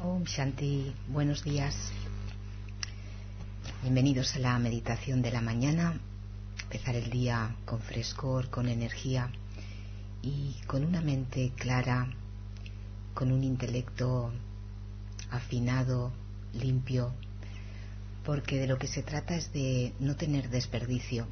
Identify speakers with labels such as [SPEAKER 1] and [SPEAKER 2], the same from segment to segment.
[SPEAKER 1] Om Shanti, buenos días. Bienvenidos a la meditación de la mañana. Empezar el día con frescor, con energía y con una mente clara, con un intelecto afinado, limpio, porque de lo que se trata es de no tener desperdicio.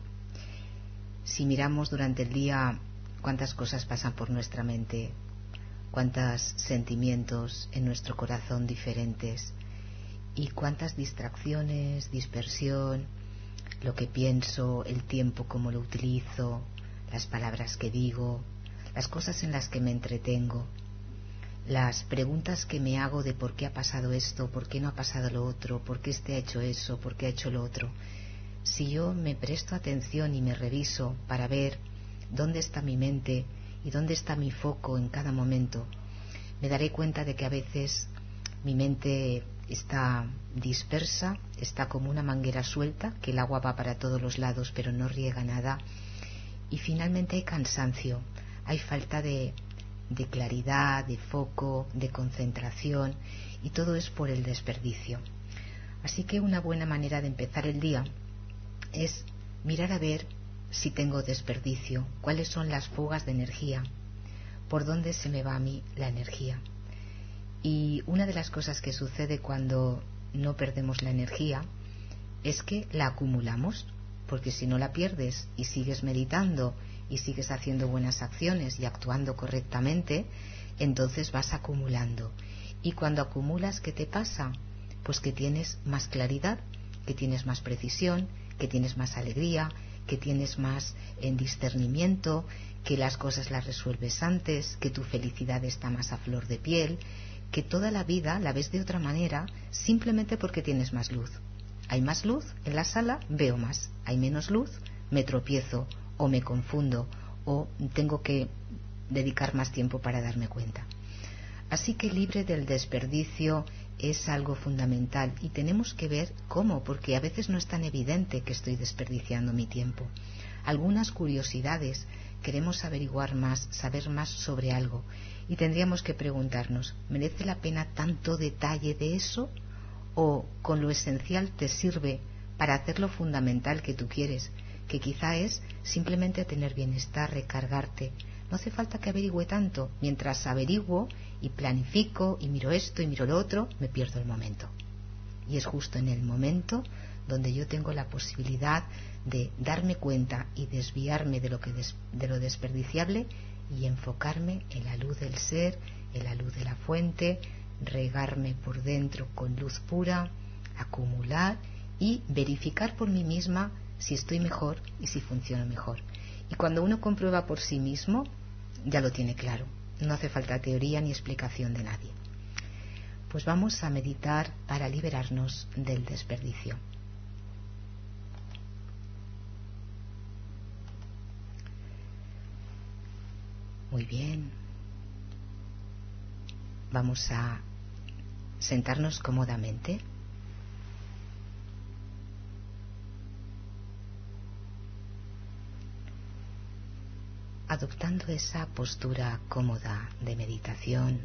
[SPEAKER 1] Si miramos durante el día cuántas cosas pasan por nuestra mente, cuántos sentimientos en nuestro corazón diferentes y cuántas distracciones, dispersión, lo que pienso, el tiempo como lo utilizo, las palabras que digo, las cosas en las que me entretengo, las preguntas que me hago de por qué ha pasado esto, por qué no ha pasado lo otro, por qué este ha hecho eso, por qué ha hecho lo otro. Si yo me presto atención y me reviso para ver dónde está mi mente y dónde está mi foco en cada momento, me daré cuenta de que a veces mi mente está dispersa, está como una manguera suelta, que el agua va para todos los lados pero no riega nada, y finalmente hay cansancio, hay falta de claridad, de foco, de concentración, y todo es por el desperdicio. Así que una buena manera de empezar el día es mirar a ver si tengo desperdicio, cuáles son las fugas de energía, por dónde se me va a mí la energía. Y una de las cosas que sucede cuando no perdemos la energía es que la acumulamos, porque si no la pierdes y sigues meditando y sigues haciendo buenas acciones y actuando correctamente, entonces vas acumulando. Y cuando acumulas, ¿qué te pasa? Pues que tienes más claridad, que tienes más precisión, que tienes más alegría, que tienes más en discernimiento, que las cosas las resuelves antes, que tu felicidad está más a flor de piel, que toda la vida la ves de otra manera simplemente porque tienes más luz. Hay más luz en la sala, veo más. Hay menos luz, me tropiezo o me confundo o tengo que dedicar más tiempo para darme cuenta. Así que libre del desperdicio es algo fundamental y tenemos que ver cómo, porque a veces no es tan evidente que estoy desperdiciando mi tiempo. Algunas curiosidades, queremos averiguar más, saber más sobre algo y tendríamos que preguntarnos, ¿merece la pena tanto detalle de eso? ¿O con lo esencial te sirve para hacer lo fundamental que tú quieres, que quizá es simplemente tener bienestar, recargarte? No hace falta que averigüe tanto. Mientras averiguo y planifico y miro esto y miro lo otro, me pierdo el momento. Y es justo en el momento donde yo tengo la posibilidad de darme cuenta y desviarme de lo desperdiciable y enfocarme en la luz del ser, en la luz de la fuente, regarme por dentro con luz pura, acumular y verificar por mí misma si estoy mejor y si funciono mejor. Y cuando uno comprueba por sí mismo, ya lo tiene claro. No hace falta teoría ni explicación de nadie. Pues vamos a meditar para liberarnos del desperdicio. Muy bien. Vamos a sentarnos cómodamente. Adoptando esa postura cómoda de meditación,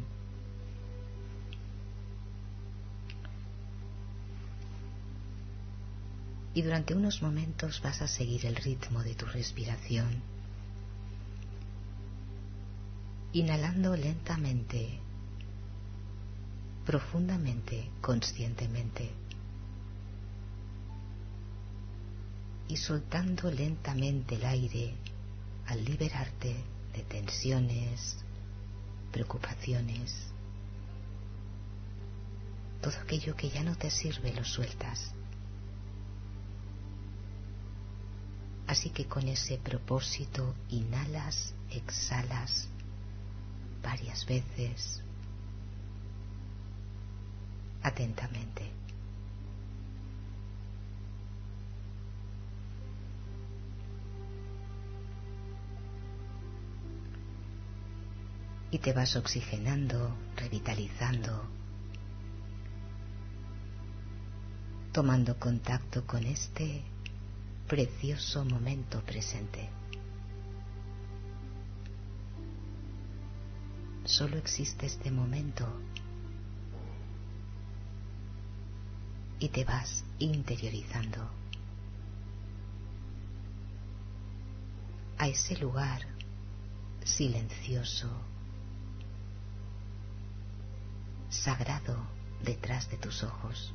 [SPEAKER 1] y durante unos momentos vas a seguir el ritmo de tu respiración, inhalando lentamente, profundamente, conscientemente, y soltando lentamente el aire al liberarte de tensiones, preocupaciones. Todo aquello que ya no te sirve lo sueltas. Así que con ese propósito inhalas, exhalas varias veces, atentamente. Y te vas oxigenando, revitalizando, tomando contacto con este precioso momento presente. Solo existe este momento y te vas interiorizando a ese lugar silencioso, sagrado detrás de tus ojos,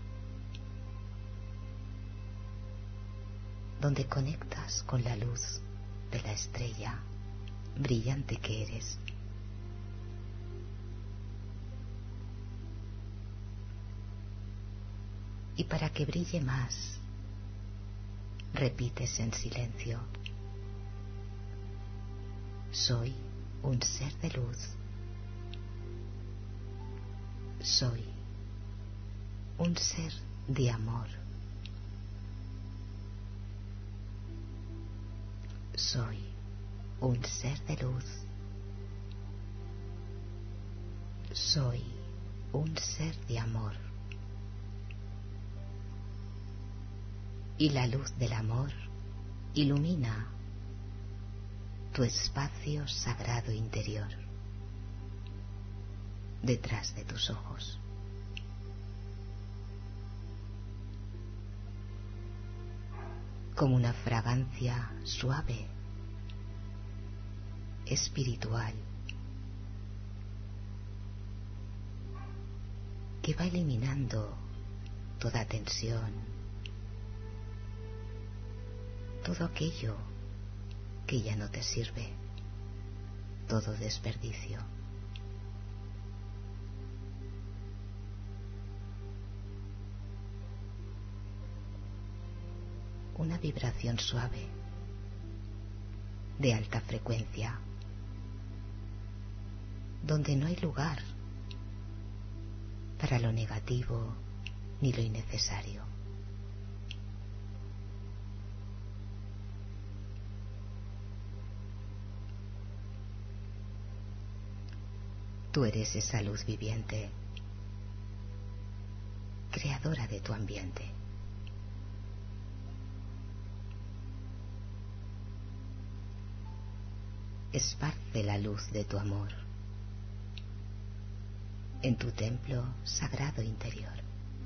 [SPEAKER 1] donde conectas con la luz de la estrella brillante que eres. Y para que brille más, repites en silencio: soy un ser de luz. Soy un ser de amor. Soy un ser de luz. Soy un ser de amor. Y la luz del amor ilumina tu espacio sagrado interior, detrás de tus ojos. Como una fragancia suave, espiritual, que va eliminando toda tensión, todo aquello que ya no te sirve, todo desperdicio. Una vibración suave, de alta frecuencia, donde no hay lugar para lo negativo ni lo innecesario. Tú eres esa luz viviente, creadora de tu ambiente. Esparce la luz de tu amor en tu templo sagrado interior.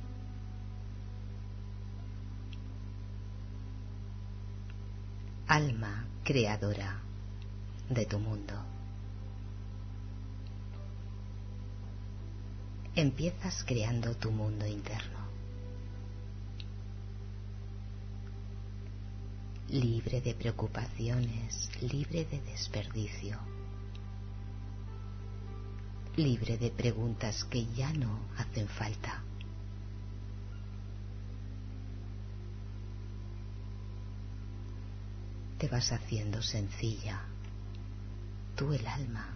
[SPEAKER 1] Alma creadora de tu mundo. Empiezas creando tu mundo interno, libre de preocupaciones, libre de desperdicio, libre de preguntas que ya no hacen falta. Te vas haciendo sencilla, tú el alma,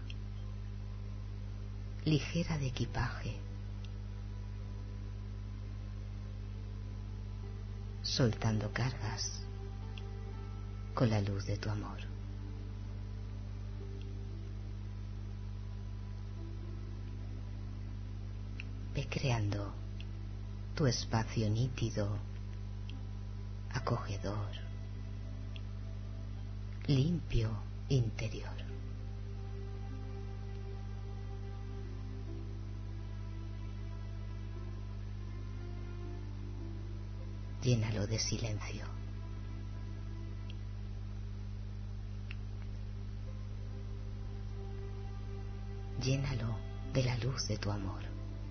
[SPEAKER 1] ligera de equipaje, soltando cargas con la luz de tu amor. Ve creando tu espacio nítido, acogedor, limpio interior. Llénalo de silencio. Llénalo de la luz de tu amor.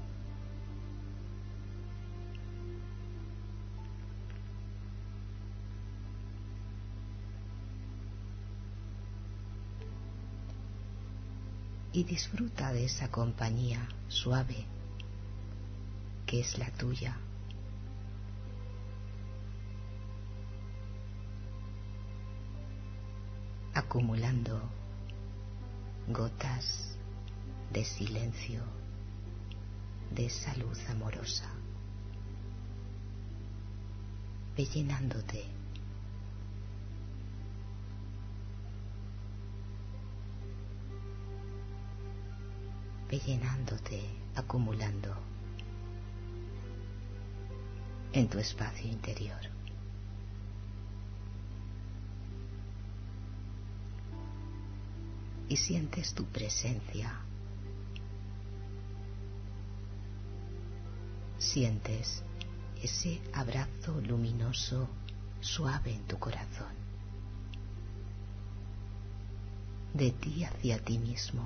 [SPEAKER 1] Y disfruta de esa compañía suave que es la tuya. Acumulando gotas de silencio, de esa luz amorosa. Ve llenándote. Ve llenándote, acumulando en tu espacio interior. Y sientes tu presencia. Sientes ese abrazo luminoso, suave en tu corazón, de ti hacia ti mismo.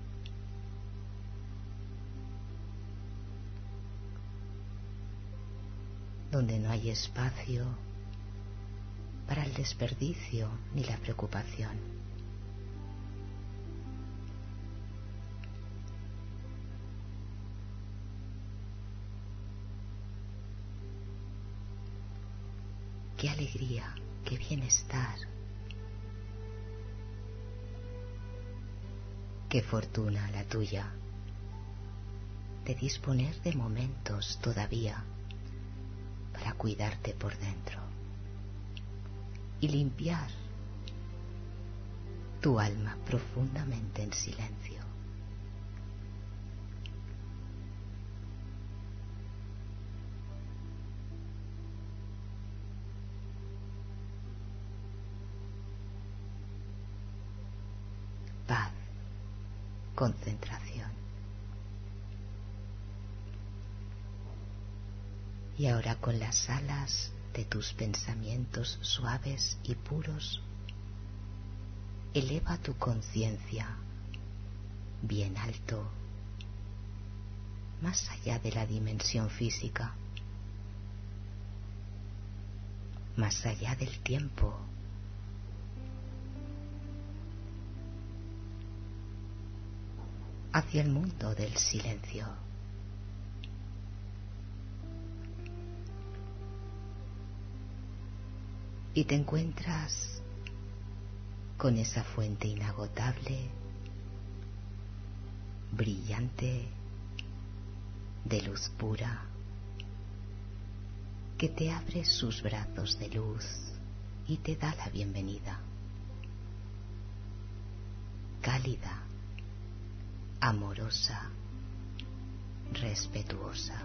[SPEAKER 1] Donde no hay espacio para el desperdicio ni la preocupación. Qué alegría, qué bienestar, qué fortuna la tuya de disponer de momentos todavía para cuidarte por dentro y limpiar tu alma profundamente en silencio. Paz, concentración. Y ahora con las alas de tus pensamientos suaves y puros, eleva tu conciencia bien alto, más allá de la dimensión física, más allá del tiempo, hacia el mundo del silencio. Y te encuentras con esa fuente inagotable, brillante, de luz pura, que te abre sus brazos de luz y te da la bienvenida. Cálida, amorosa, respetuosa.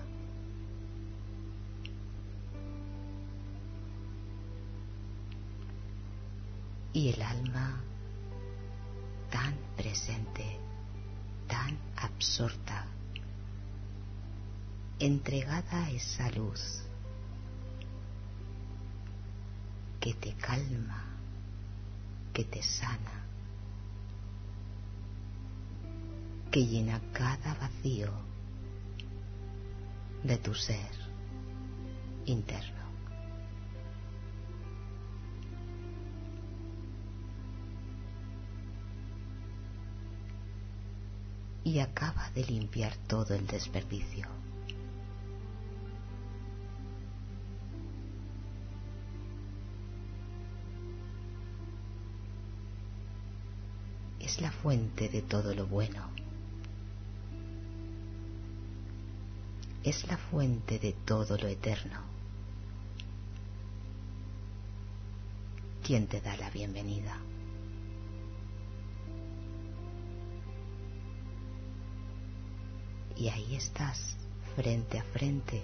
[SPEAKER 1] Y el alma tan presente, tan absorta, entregada a esa luz que te calma, que te sana, que llena cada vacío de tu ser interno. Y acaba de limpiar todo el desperdicio. Es la fuente de todo lo bueno. Es la fuente de todo lo eterno. ¿Quién te da la bienvenida? Y ahí estás, frente a frente,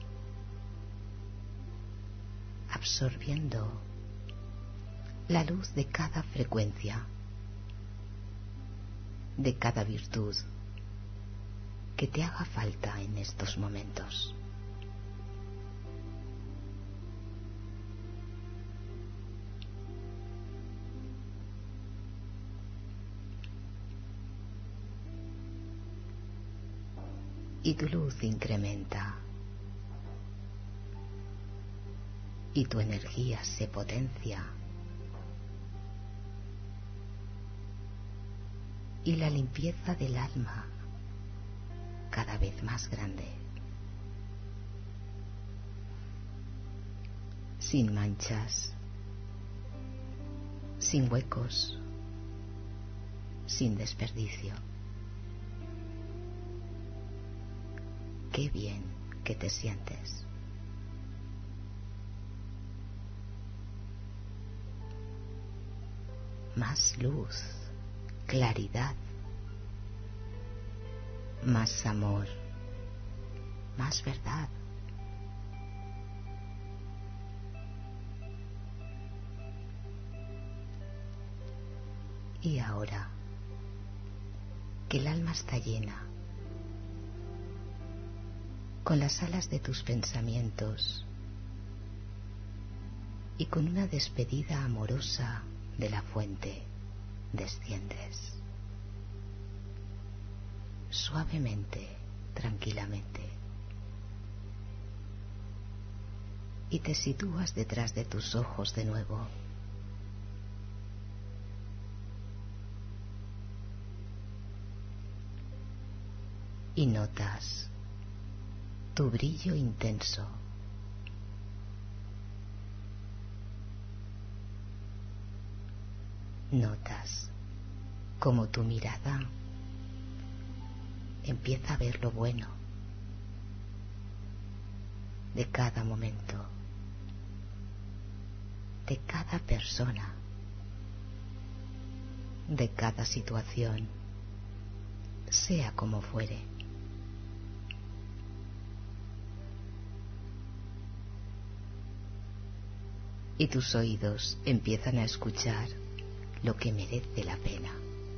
[SPEAKER 1] absorbiendo la luz de cada frecuencia, de cada virtud que te haga falta en estos momentos. Y tu luz incrementa y tu energía se potencia y la limpieza del alma cada vez más grande, sin manchas, sin huecos, sin desperdicio. Qué bien que te sientes. Más luz, claridad, más amor, más verdad. Y ahora que el alma está llena, con las alas de tus pensamientos y con una despedida amorosa de la fuente desciendes suavemente, tranquilamente, y te sitúas detrás de tus ojos de nuevo. Y notas tu brillo intenso. Notas cómo tu mirada empieza a ver lo bueno de cada momento, de cada persona, de cada situación, sea como fuere. Y tus oídos empiezan a escuchar lo que merece la pena.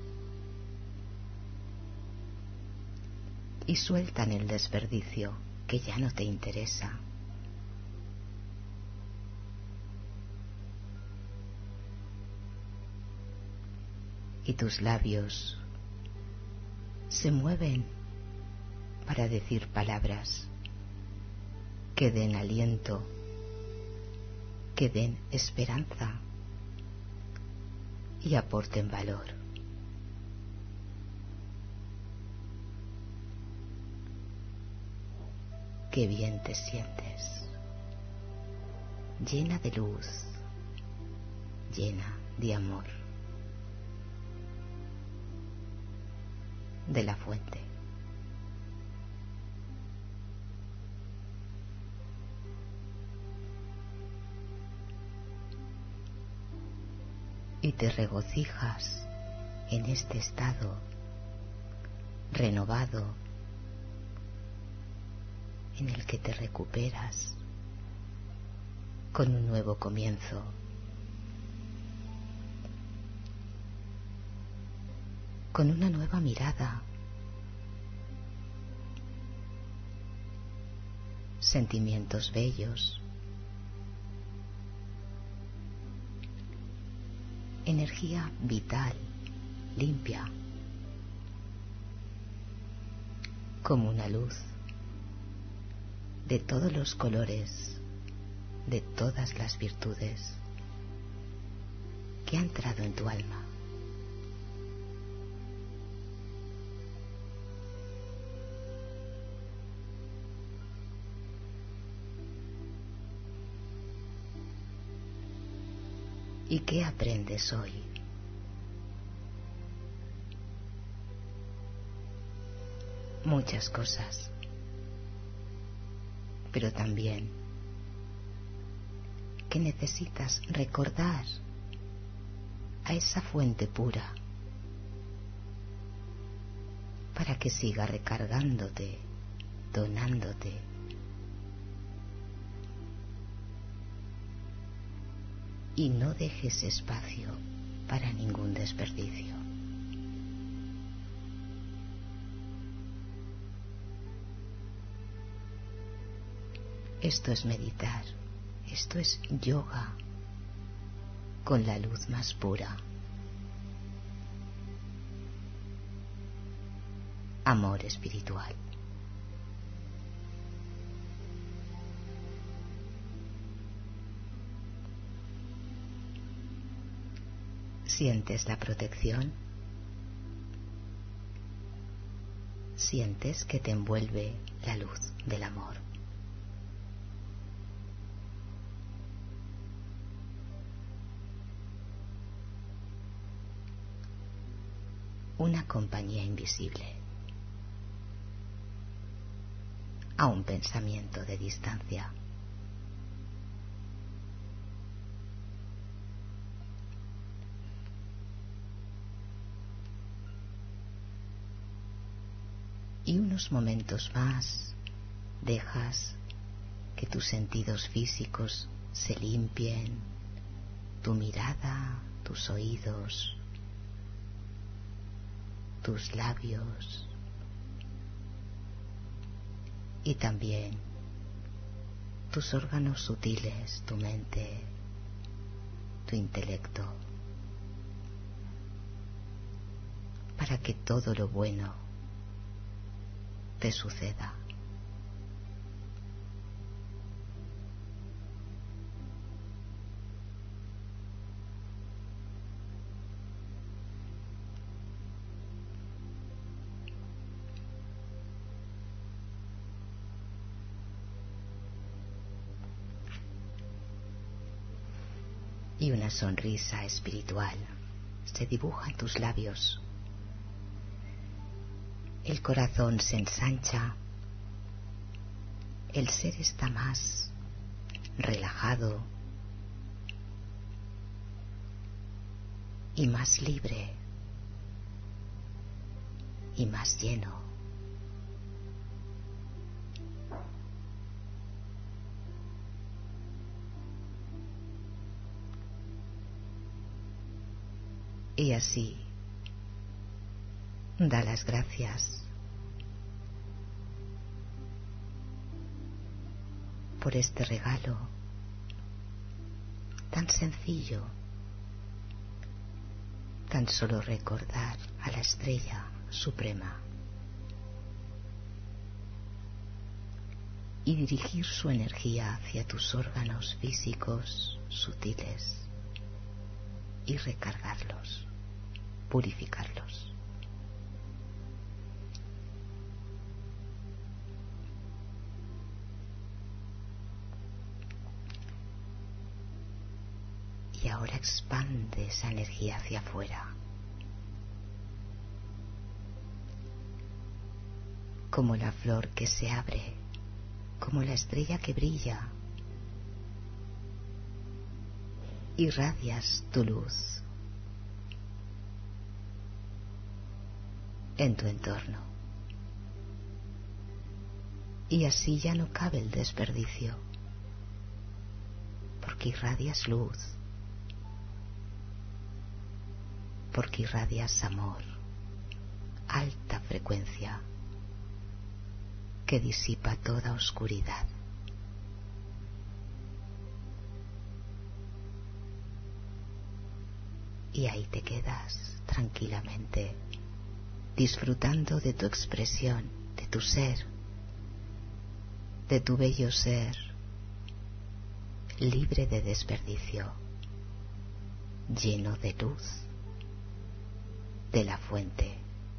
[SPEAKER 1] Y sueltan el desperdicio que ya no te interesa. Y tus labios se mueven para decir palabras que den aliento, que den esperanza y aporten valor. Qué bien te sientes, llena de luz, llena de amor, de la fuente. Y te regocijas en este estado renovado en el que te recuperas con un nuevo comienzo. Con una nueva mirada, sentimientos bellos, energía vital, limpia, como una luz de todos los colores, de todas las virtudes que ha entrado en tu alma. ¿Y qué aprendes hoy? Muchas cosas, pero también que necesitas recordar a esa fuente pura para que siga recargándote, donándote. Y no dejes espacio para ningún desperdicio. Esto es meditar, esto es yoga con la luz más pura. Amor espiritual. Sientes la protección, sientes que te envuelve la luz del amor. Una compañía invisible, a un pensamiento de distancia. Y unos momentos más dejas que tus sentidos físicos se limpien, tu mirada, tus oídos, tus labios, y también tus órganos sutiles, tu mente, tu intelecto, para que todo lo bueno te suceda. Y una sonrisa espiritual se dibuja en tus labios. El corazón se ensancha, el ser está más relajado y más libre y más lleno. Y así, da las gracias por este regalo tan sencillo, tan solo recordar a la estrella suprema y dirigir su energía hacia tus órganos físicos sutiles y recargarlos, purificarlos. Y ahora expande esa energía hacia afuera, como la flor que se abre, como la estrella que brilla. Irradias tu luz en tu entorno y así ya no cabe el desperdicio, porque irradias luz, porque irradias amor, alta frecuencia que disipa toda oscuridad. Y ahí te quedas tranquilamente, disfrutando de tu expresión, de tu ser, de tu bello ser, libre de desperdicio, lleno de luz, de la fuente,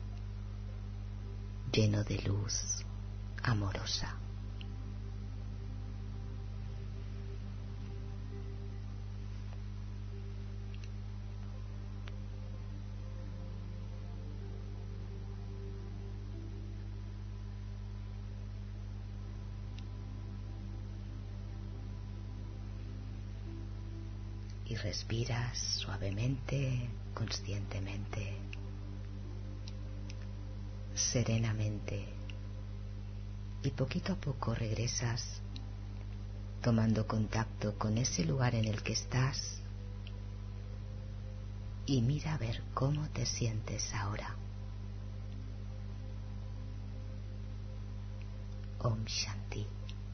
[SPEAKER 1] lleno de luz amorosa. Y respiras suavemente, conscientemente, serenamente, y poquito a poco regresas tomando contacto con ese lugar en el que estás y mira a ver cómo te sientes ahora. Om Shanti.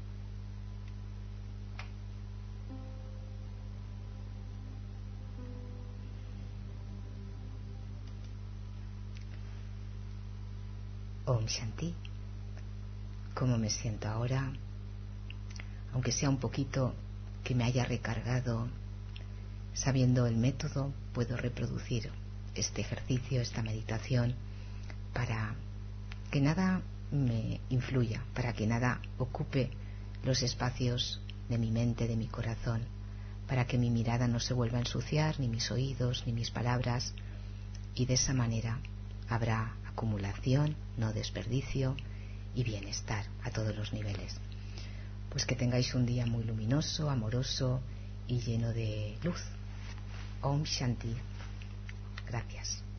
[SPEAKER 1] Om Shanti. ¿Cómo me siento ahora? Aunque sea un poquito que me haya recargado, sabiendo el método, puedo reproducir este ejercicio, esta meditación, para que nada me influya, para que nada ocupe los espacios de mi mente, de mi corazón, para que mi mirada no se vuelva a ensuciar, ni mis oídos, ni mis palabras, y de esa manera habrá acumulación, no desperdicio, y bienestar a todos los niveles. Pues que tengáis un día muy luminoso, amoroso y lleno de luz. Om Shanti. Gracias.